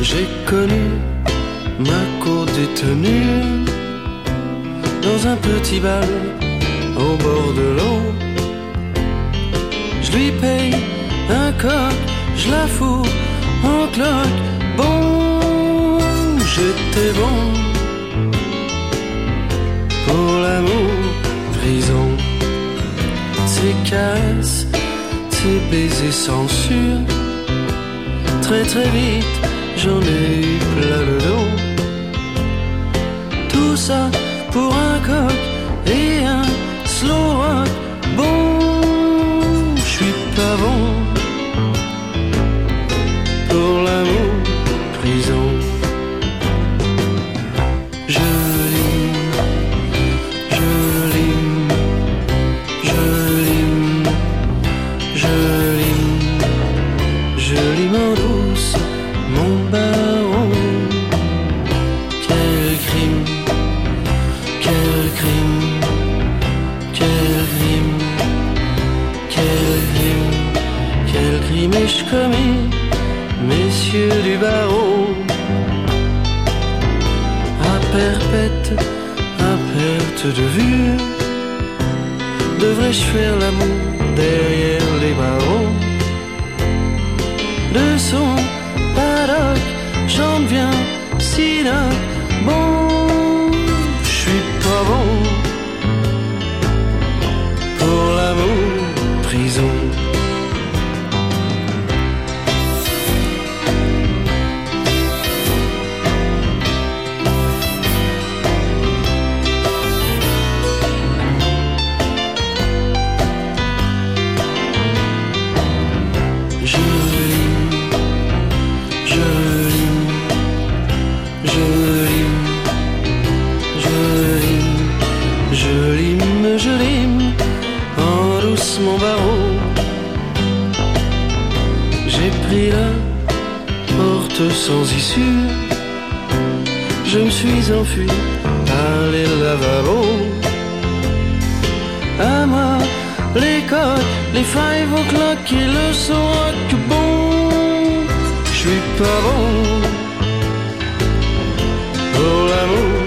J'ai connu ma co-détenue dans un petit bal au bord de l'eau. Je lui paye un coq, je la fous en cloque. Bon, j'étais bon pour l'amour, prison. Ses caresses, ses baisers sans sûr. Très très vite, j'en ai eu plein le dos. Tout ça pour un coq et un slow rock. Bon, je suis pas bon pour l'amour, prison. Je lime, je lime, je lime, je lime, je lime en douce mon baron. Quel crime, quel crime, quel crime, quel crime, quel crime ai-je commis, messieurs du barreau? À perpète, à perte de vue, devrais-je faire l'amour derrière les barreaux? De son paddock, j'en deviens cynique. Bon, je suis pas bon pour l'amour, prison. Je lime en douce mon barreau. J'ai pris la porte sans issue. Je me suis enfui par les lavabos. À moi les coques, les 5 o'clock et le son rock. Bon, je suis pas bon pour l'amour,